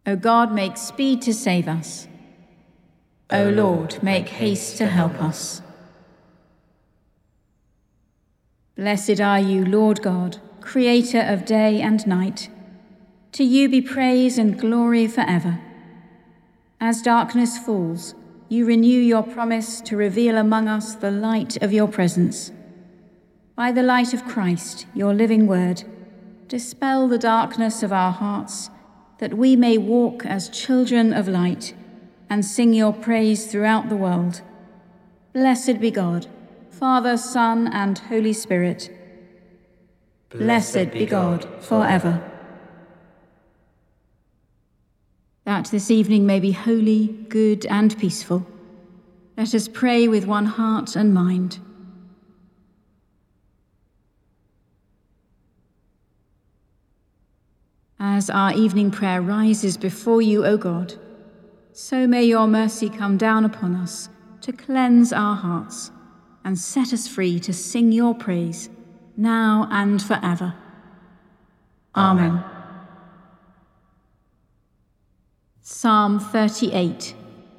O God, make speed to save us. O Lord, make haste to help us. Blessed are you, Lord God, creator of day and night. To you be praise and glory forever. As darkness falls, you renew your promise to reveal among us the light of your presence. By the light of Christ, your living word, dispel the darkness of our hearts, that we may walk as children of light and sing your praise throughout the world. Blessed be God, Father, Son, and Holy Spirit. Blessed be God forever. That this evening may be holy, good, and peaceful, let us pray with one heart and mind. As our evening prayer rises before you, O God, so may your mercy come down upon us to cleanse our hearts and set us free to sing your praise now and forever. Amen. Psalm 38.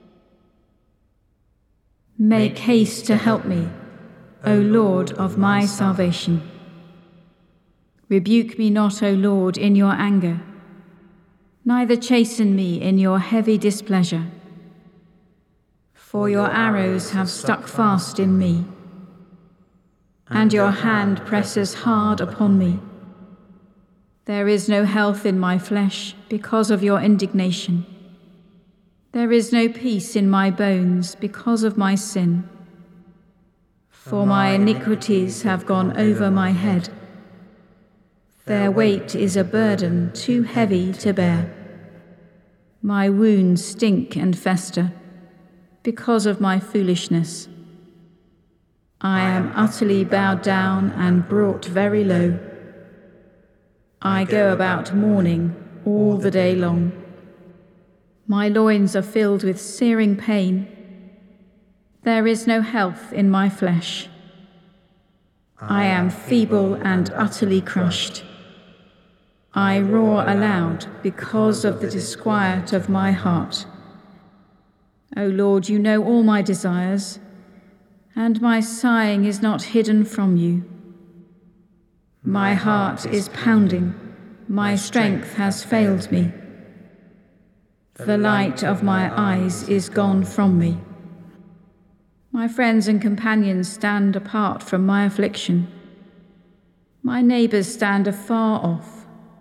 Make haste to help me, O Lord of my salvation. Rebuke me not, O Lord, in your anger, neither chasten me in your heavy displeasure. For your arrows have stuck fast in me, and your hand presses hard upon me. There is no health in my flesh because of your indignation. There is no peace in my bones because of my sin. For my iniquities have gone over my head. Their weight is a burden too heavy to bear. My wounds stink and fester because of my foolishness. I am utterly bowed down and brought very low. I go about mourning all the day long. My loins are filled with searing pain. There is no health in my flesh. I am feeble and utterly crushed. I roar aloud because of the disquiet of my heart. O Lord, you know all my desires, and my sighing is not hidden from you. My heart is pounding, my strength has failed me. The light of my eyes is gone from me. My friends and companions stand apart from my affliction. My neighbours stand afar off.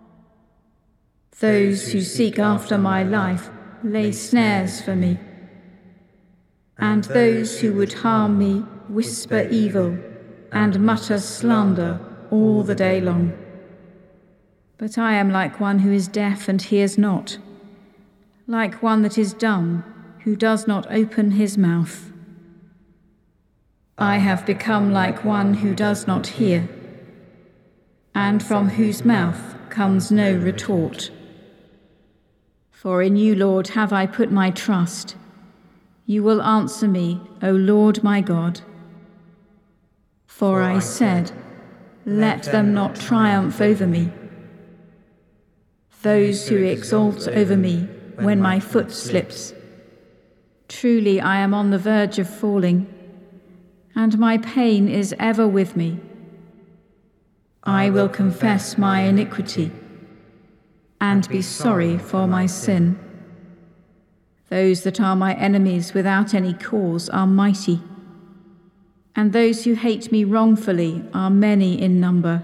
Those who seek after my life lay snares for me, and those who would harm me whisper evil and mutter slander all the day long. But I am like one who is deaf and hears not, like one that is dumb who does not open his mouth. I have become like one who does not hear, and from whose mouth comes no retort. For in you, Lord, have I put my trust. You will answer me, O Lord my God. For I said, let them not triumph over me. Those who exult over me when my foot slips. Truly I am on the verge of falling, and my pain is ever with me. I will confess my iniquity and be sorry for my sin. Those that are my enemies without any cause are mighty, and those who hate me wrongfully are many in number.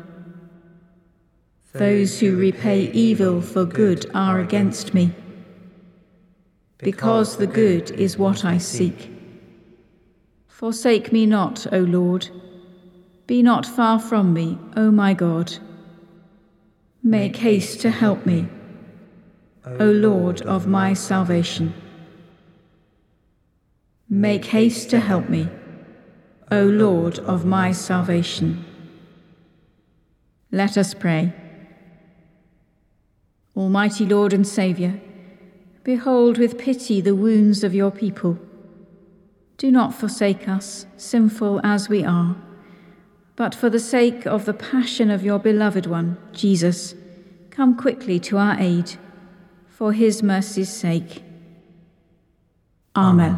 Those who repay evil for good are against me, because the good is what I seek. Forsake me not, O Lord. Be not far from me, O my God. Make haste to help me, O Lord of my salvation. Make haste to help me, O Lord of my salvation. Let us pray. Almighty Lord and Saviour, behold with pity the wounds of your people. Do not forsake us, sinful as we are, but for the sake of the passion of your beloved one, Jesus, come quickly to our aid. for his mercy's sake. Amen.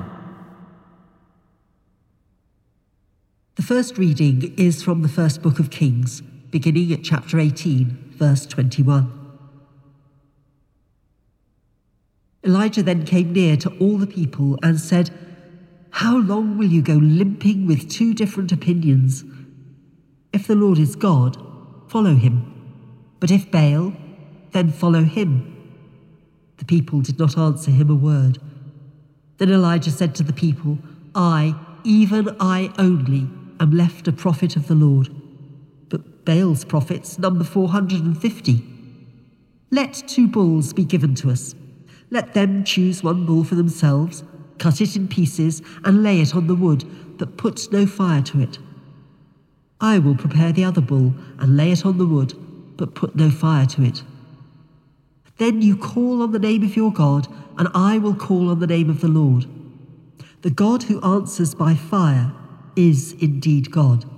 The first reading is from the first book of Kings, beginning at chapter 18, verse 21. Elijah then came near to all the people and said, "How long will you go limping with two different opinions? If the Lord is God, follow him. But if Baal, then follow him." The people did not answer him a word. Then Elijah said to the people, "I, even I only, am left a prophet of the Lord. But Baal's prophets number 450. Let 2 bulls be given to us. Let them choose 1 bull for themselves, cut it in pieces, and lay it on the wood, but put no fire to it. I will prepare the other bull and lay it on the wood, but put no fire to it. Then you call on the name of your God, and I will call on the name of the Lord. The God who answers by fire is indeed God."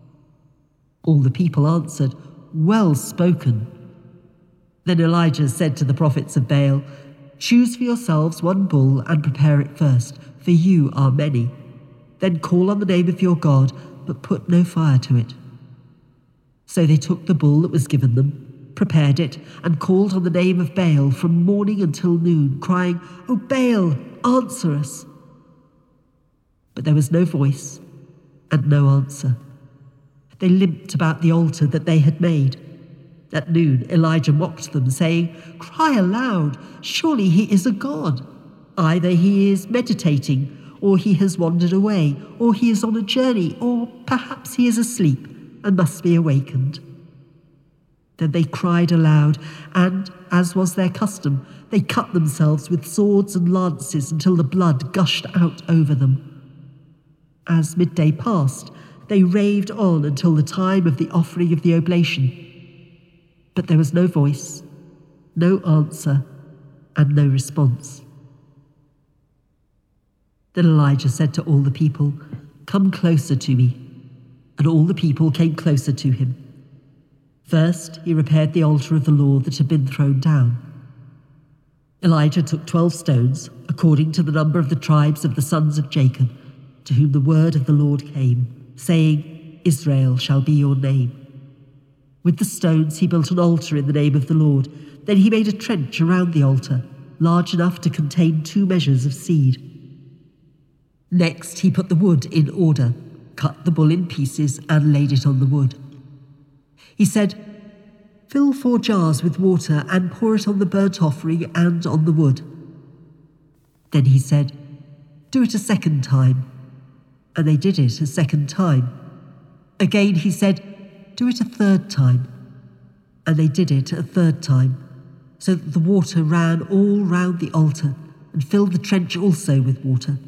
All the people answered, "Well spoken." Then Elijah said to the prophets of Baal, "Choose for yourselves 1 bull and prepare it first, for you are many. Then call on the name of your God, but put no fire to it." So they took the bull that was given them, prepared it, and called on the name of Baal from morning until noon, crying, "O Baal, answer us." But there was no voice and no answer. They limped about the altar that they had made. At noon Elijah mocked them, saying, "Cry aloud, surely he is a god. Either he is meditating, or he has wandered away, or he is on a journey, or perhaps he is asleep and must be awakened." Then they cried aloud, and, as was their custom, they cut themselves with swords and lances until the blood gushed out over them. As midday passed, they raved on until the time of the offering of the oblation. But there was no voice, no answer, and no response. Then Elijah said to all the people, "Come closer to me." And all the people came closer to him. First, he repaired the altar of the Lord that had been thrown down. Elijah took 12 stones, according to the number of the tribes of the sons of Jacob, to whom the word of the Lord came, saying, "Israel shall be your name." With the stones he built an altar in the name of the Lord. Then he made a trench around the altar, large enough to contain 2 measures of seed. Next he put the wood in order, cut the bull in pieces, and laid it on the wood. He said, "Fill 4 jars with water and pour it on the burnt offering and on the wood." Then he said, "Do it a second time." And they did it a second time. Again he said, "Do it a third time." And they did it a third time, so that the water ran all round the altar and filled the trench also with water.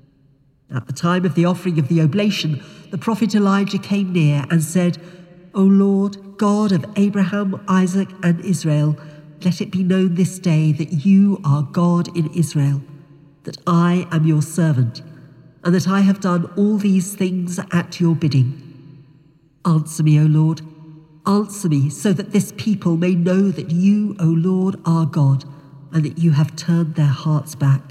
At the time of the offering of the oblation, the prophet Elijah came near and said, "O Lord, God of Abraham, Isaac, and Israel, let it be known this day that you are God in Israel, that I am your servant, and that I have done all these things at your bidding. Answer me, O Lord, answer me, so that this people may know that you, O Lord, are God, and that you have turned their hearts back."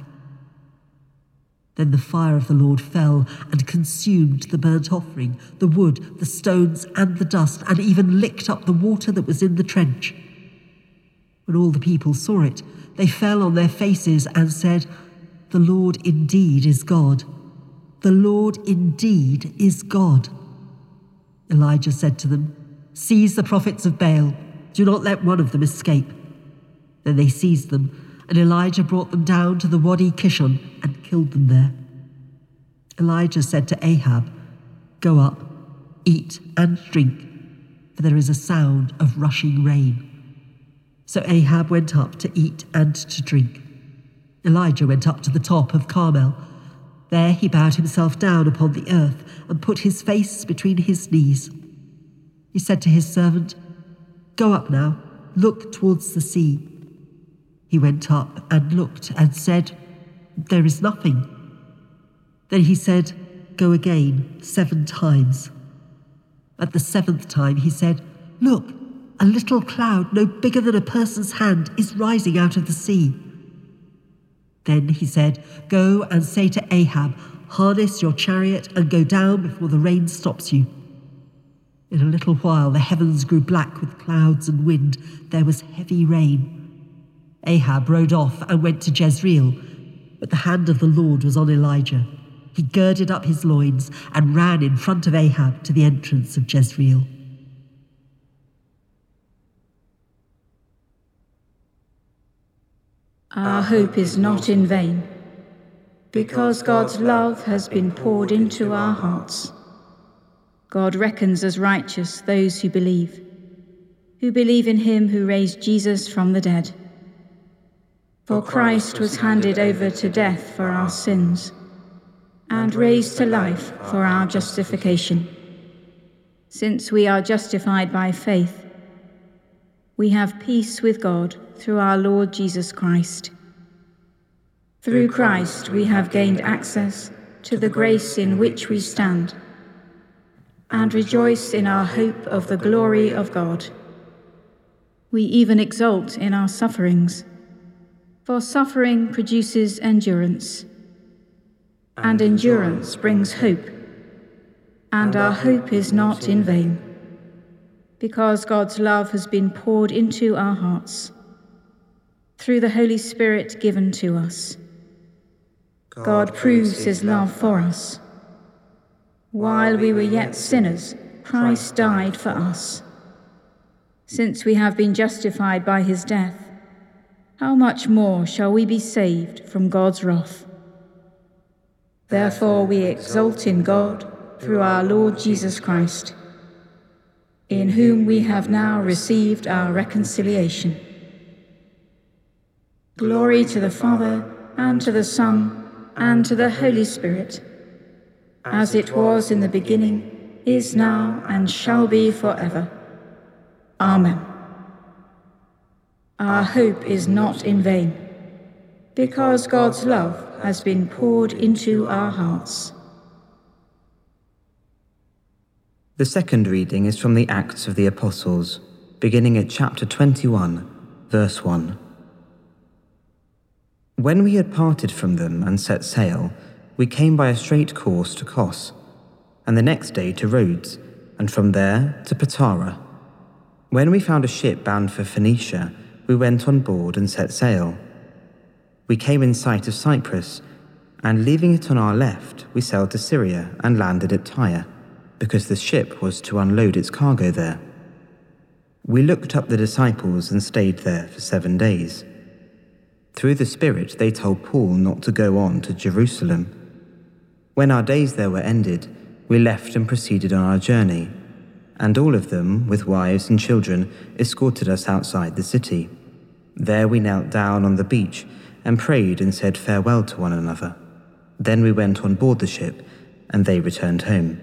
Then the fire of the Lord fell and consumed the burnt offering, the wood, the stones, and the dust, and even licked up the water that was in the trench. When all the people saw it, they fell on their faces and said, "The Lord indeed is God. The Lord indeed is God." Elijah said to them, "Seize the prophets of Baal. Do not let one of them escape." Then they seized them, and Elijah brought them down to the Wadi Kishon and killed them there. Elijah said to Ahab, "Go up, eat and drink, for there is a sound of rushing rain." So Ahab went up to eat and to drink. Elijah went up to the top of Carmel. There he bowed himself down upon the earth and put his face between his knees. He said to his servant, "Go up now, look towards the sea." He went up and looked and said, "There is nothing." Then he said, "Go again 7 times. At the 7th time he said, "Look, a little cloud no bigger than a person's hand is rising out of the sea." Then he said, "Go and say to Ahab, 'Harness your chariot and go down before the rain stops you.'" In a little while the heavens grew black with clouds and wind. There was heavy rain. Ahab rode off and went to Jezreel, but the hand of the Lord was on Elijah. He girded up his loins and ran in front of Ahab to the entrance of Jezreel. Our hope is not in vain, because God's love has been poured into our hearts. God reckons as righteous those who believe in him who raised Jesus from the dead. For Christ was handed over to death for our sins, and raised to life for our justification. Since we are justified by faith, we have peace with God through our Lord Jesus Christ. Through Christ we have gained access to the grace in which we stand, and rejoice in our hope of the glory of God. We even exult in our sufferings, for suffering produces endurance, and endurance brings hope, and our hope is not in vain, because God's love has been poured into our hearts through the Holy Spirit given to us. God proves his love for us. While we were yet sinners, Christ died for us. Since we have been justified by his death, how much more shall we be saved from God's wrath? Therefore we exult in God through our Lord Jesus Christ, in whom we have now received our reconciliation. Glory to the Father, and to the Son, and to the Holy Spirit, as it was in the beginning, is now, and shall be forever. Amen. Our hope is not in vain, because God's love has been poured into our hearts. The second reading is from the Acts of the Apostles, beginning at chapter 21, verse 1. When we had parted from them and set sail, we came by a straight course to Kos, and the next day to Rhodes, and from there to Patara. When we found a ship bound for Phoenicia, we went on board and set sail. We came in sight of Cyprus, and leaving it on our left, we sailed to Syria and landed at Tyre, because the ship was to unload its cargo there. We looked up the disciples and stayed there for 7 days. Through the Spirit, they told Paul not to go on to Jerusalem. When our days there were ended, we left and proceeded on our journey, and all of them, with wives and children, escorted us outside the city. There we knelt down on the beach and prayed and said farewell to one another. Then we went on board the ship, and they returned home.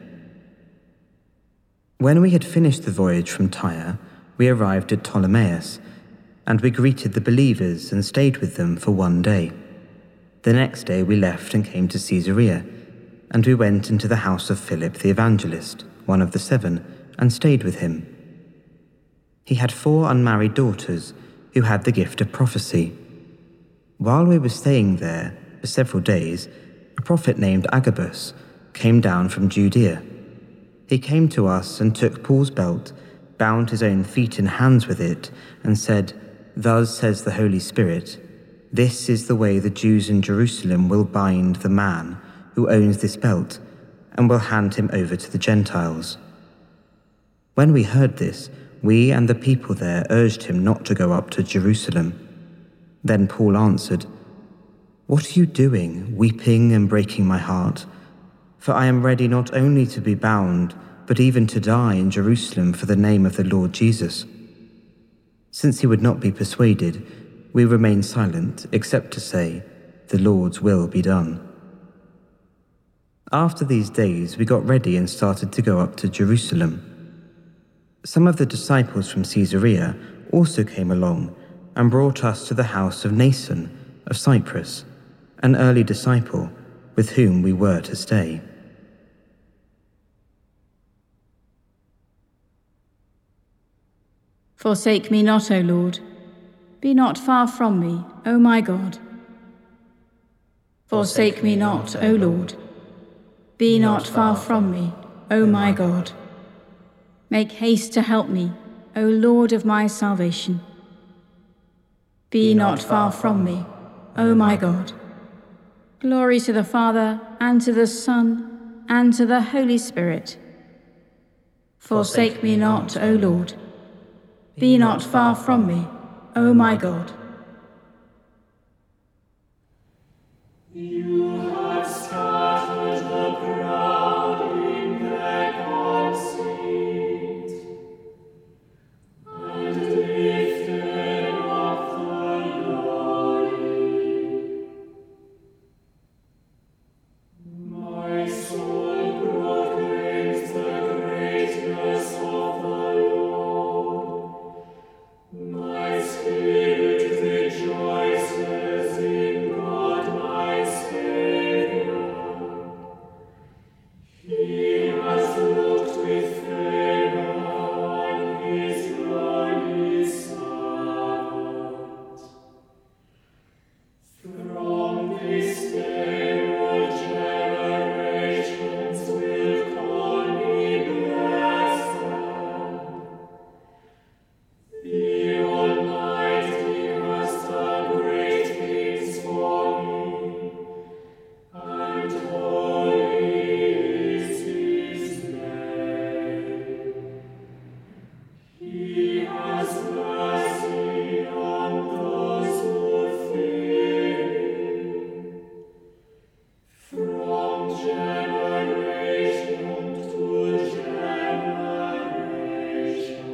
When we had finished the voyage from Tyre, we arrived at Ptolemais, and we greeted the believers and stayed with them for 1 day. The next day we left and came to Caesarea, and we went into the house of Philip the evangelist, one of the 7, and stayed with him. He had 4 unmarried daughters who had the gift of prophecy. While we were staying there for several days, a prophet named Agabus came down from Judea. He came to us and took Paul's belt, bound his own feet and hands with it, and said, "Thus says the Holy Spirit, this is the way the Jews in Jerusalem will bind the man who owns this belt, and will hand him over to the Gentiles." When we heard this, we and the people there urged him not to go up to Jerusalem. Then Paul answered, "What are you doing, weeping and breaking my heart? For I am ready not only to be bound, but even to die in Jerusalem for the name of the Lord Jesus." Since he would not be persuaded, we remained silent, except to say, "The Lord's will be done." After these days, we got ready and started to go up to Jerusalem. Some of the disciples from Caesarea also came along and brought us to the house of Mnason of Cyprus, an early disciple with whom we were to stay. Forsake me not, O Lord. Be not far from me, O my God. Forsake me not, O Lord. Be not far from me, O my God. Make haste to help me, O Lord of my salvation. Be not far from me, O my God. Glory to the Father, and to the Son, and to the Holy Spirit. Forsake me not, O Lord. Be not far from me, O my God. You have scattered the proud in their conceit, and lifted up the lowly. My soul proclaims the greatness of the Lord. My spirit rejoices in God my Savior. He has looked with favor on his holy servant. From this day all generations will call me blessed. The Almighty has done great things for me, and holy is his name. He has mercy on those who fear him, from generation to generation.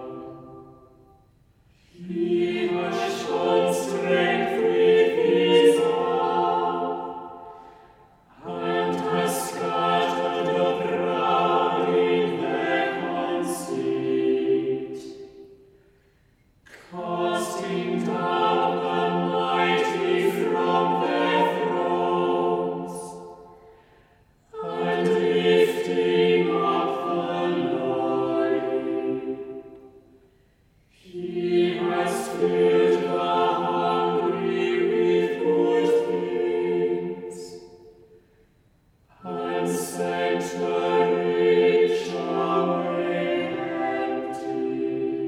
He has shown strength with his arm, and has scattered the proud in their conceit, casting down the mighty from their thrones, and lifting up the lowly. He has filled the hungry with good things, and sent the rich away empty.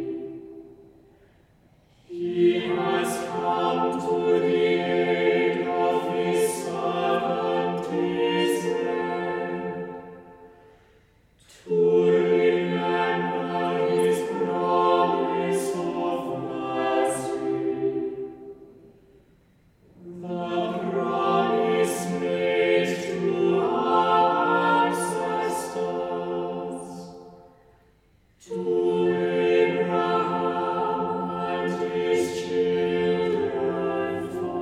He has come to the aid of his servant Israel, to remember his promise of mercy, the promise made to our ancestors, to Abraham and his children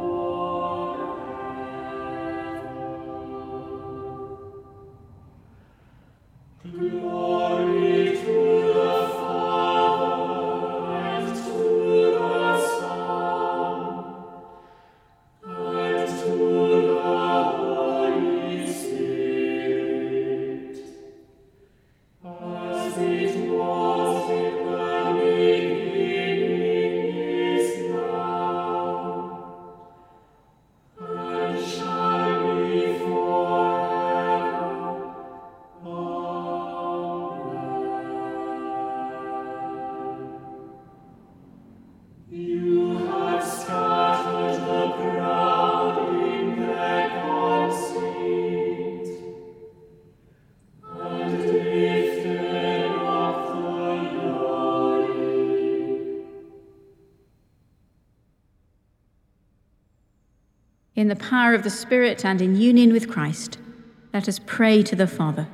forever. Glory to the Father, and to the Son, and to the Holy Spirit, as it was in the beginning, is now, and shall be forever. Amen. You have scattered the proud in their conceit, and lifted up the lowly. In the power of the Spirit and in union with Christ, let us pray to the Father.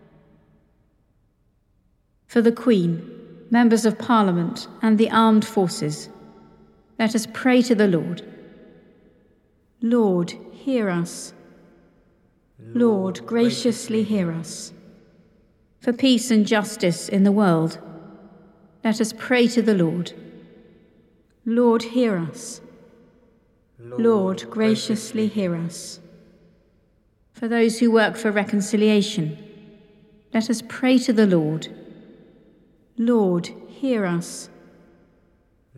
For the Queen, members of Parliament, and the armed forces, let us pray to the Lord. Lord, hear us. Lord, graciously hear us. For peace and justice in the world, let us pray to the Lord. Lord, hear us. Lord, graciously hear us. For those who work for reconciliation, let us pray to the Lord. Lord, hear us.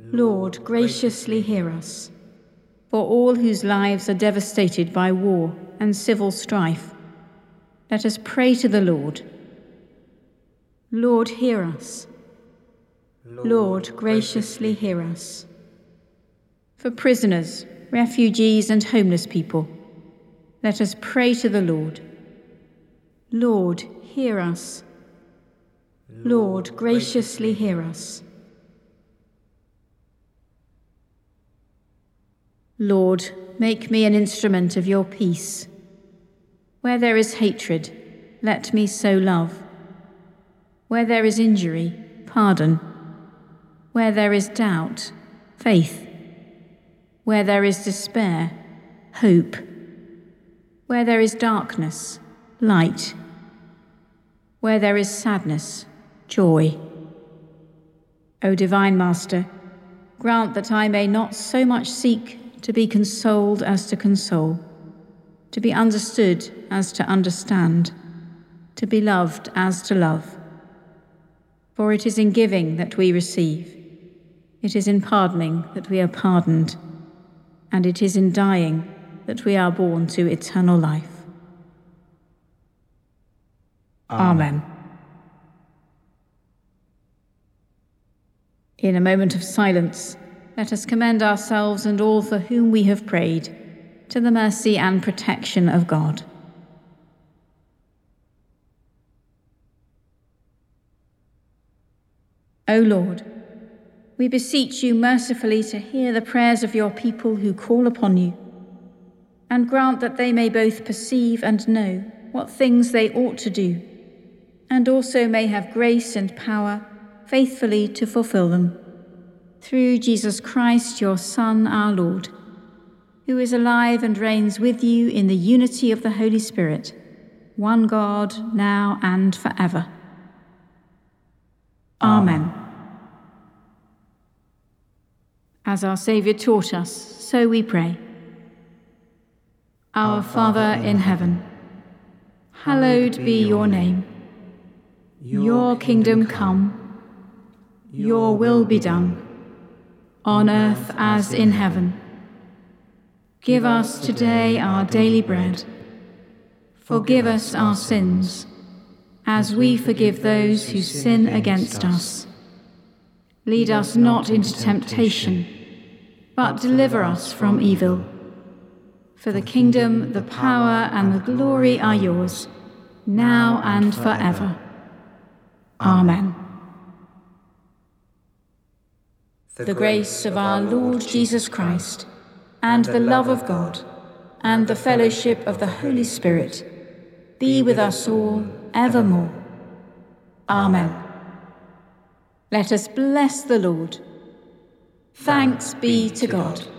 Lord, graciously hear us. For all whose lives are devastated by war and civil strife, let us pray to the Lord. Lord, hear us. Lord, graciously hear us. For prisoners, refugees, and homeless people, let us pray to the Lord. Lord, hear us. Lord, graciously hear us. Lord, make me an instrument of your peace. Where there is hatred, let me sow love. Where there is injury, pardon. Where there is doubt, faith. Where there is despair, hope. Where there is darkness, light. Where there is sadness, joy. O Divine Master, grant that I may not so much seek to be consoled as to console, to be understood as to understand, to be loved as to love. For it is in giving that we receive, it is in pardoning that we are pardoned, and it is in dying that we are born to eternal life. Amen. In a moment of silence, let us commend ourselves and all for whom we have prayed to the mercy and protection of God. O Lord, we beseech you mercifully to hear the prayers of your people who call upon you, and grant that they may both perceive and know what things they ought to do, and also may have grace and power faithfully to fulfill them. Through Jesus Christ, your Son, our Lord, who is alive and reigns with you in the unity of the Holy Spirit, one God, now and forever. Amen. As our Saviour taught us, so we pray. Our Father in heaven, hallowed be your name. Your kingdom come, your will be done, on earth as in heaven. Give us today our daily bread. Forgive us our sins, as we forgive those who sin against us. Lead us not into temptation, but deliver us from evil. For the kingdom, the power, and the glory are yours, now and forever. Amen. The grace of our Lord Jesus Christ, and the love of God, and the fellowship of the Holy Spirit be with us all evermore. Amen. Let us bless the Lord. Thanks be to God.